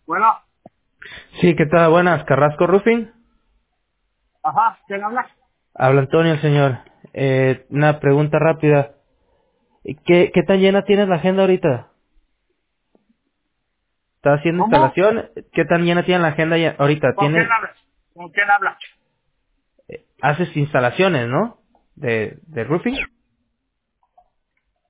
Bueno, Sí, ¿qué tal? Buenas, Carrasco Roofing. ajá, ¿quién habla? Habla Antonio, señor. Una pregunta rápida. ¿Qué tan llena tienes la agenda ahorita? ¿Estás haciendo ¿Cómo? instalación? ¿Qué tan llena tienes la agenda ahorita? ¿Con quién habla? ¿Con quién habla? Haces instalaciones, ¿no? De roofing.